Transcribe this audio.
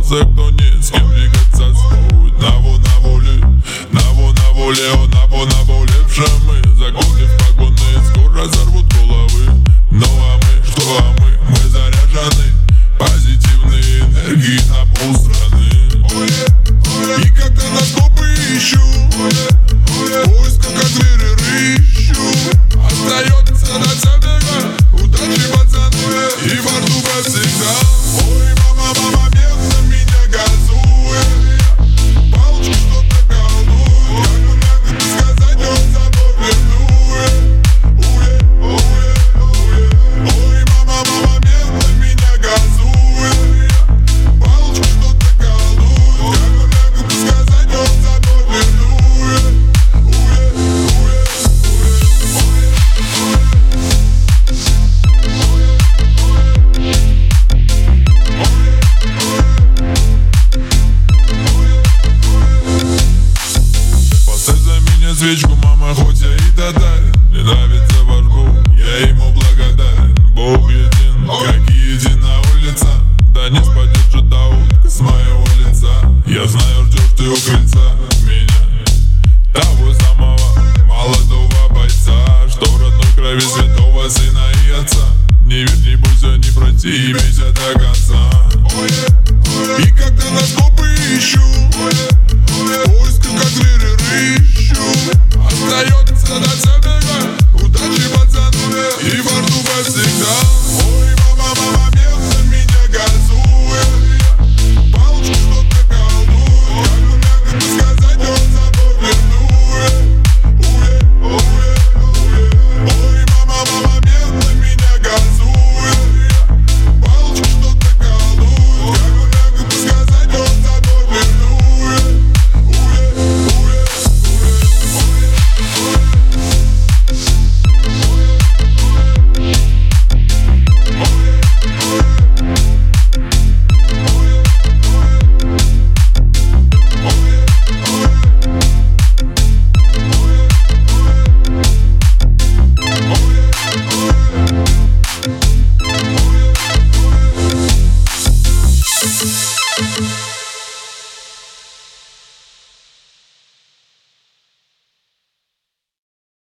остался, кто не с кем двигаться стоит. На воле, наболевшие мы. Законы в погоны скоро взорвут головы. Ну а мы заряжены позитивной энергией на полстраны. И когда на скопы ищу, в поисках как звери рыщу, остается на забега удачи, пацаны, и во рту всегда. Ой, мама, медленно меня газует, палочку что-то колдует, как бы мягко сказать, он за мной вернует. Ой, мама, медленно меня газует, палочку что-то колдует, как бы мягко сказать, он за мной вернует. Поставь за меня свечку.